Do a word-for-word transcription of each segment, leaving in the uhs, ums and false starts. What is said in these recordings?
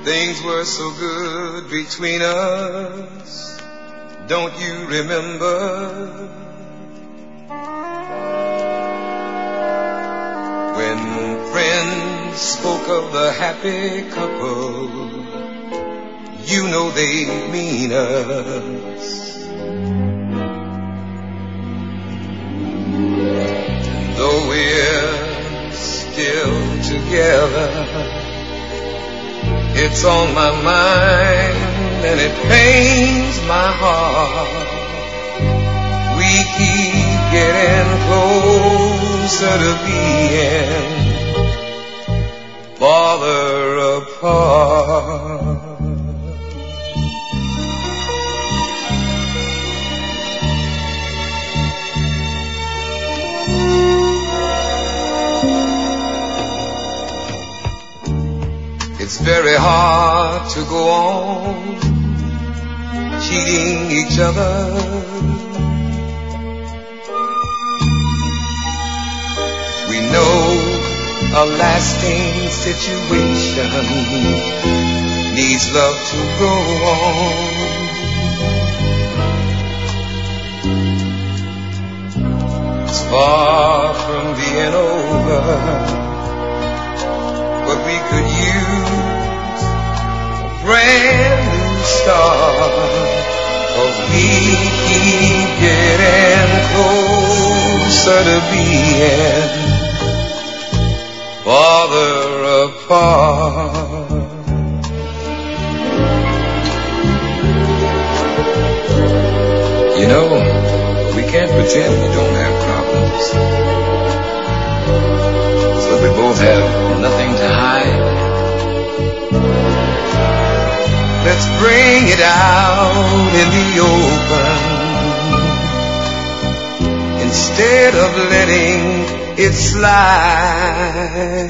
Things were so good between us, don't you remember? When friends spoke of the happy couple, you know they mean us. And though we're still together, it's on my mind and it pains my heart. We keep getting closer to being farther apart. It's very hard to go on cheating each other. We know a lasting situation needs love to go on. It's far from being over, but we could use a brand new start, 'cause we keep getting closer to being farther apart. You know, we can't pretend we don't have problems, so we both have nothing to hide. Let's bring it out in the open instead of letting it slide.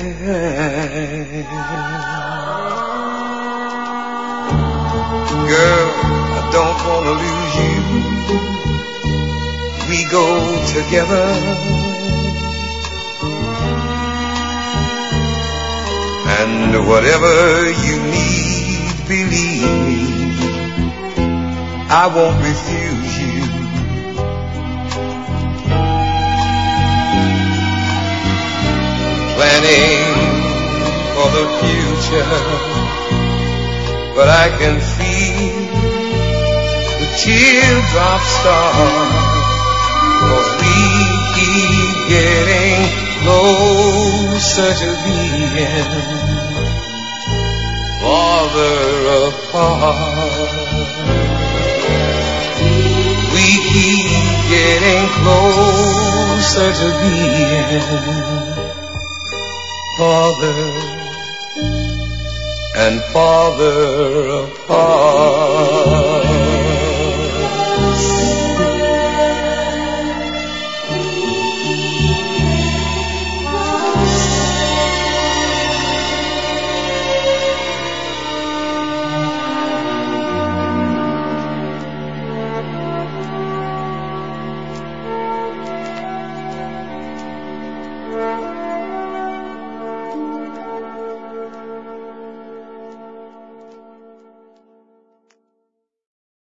Girl, I don't want to lose you. We go together. And whatever you need, believe me, I won't refuse you. Planning for the future, but I can feel the teardrops start, 'cause we keep getting closer to being farther apart. We keep getting closer to being farther and farther apart.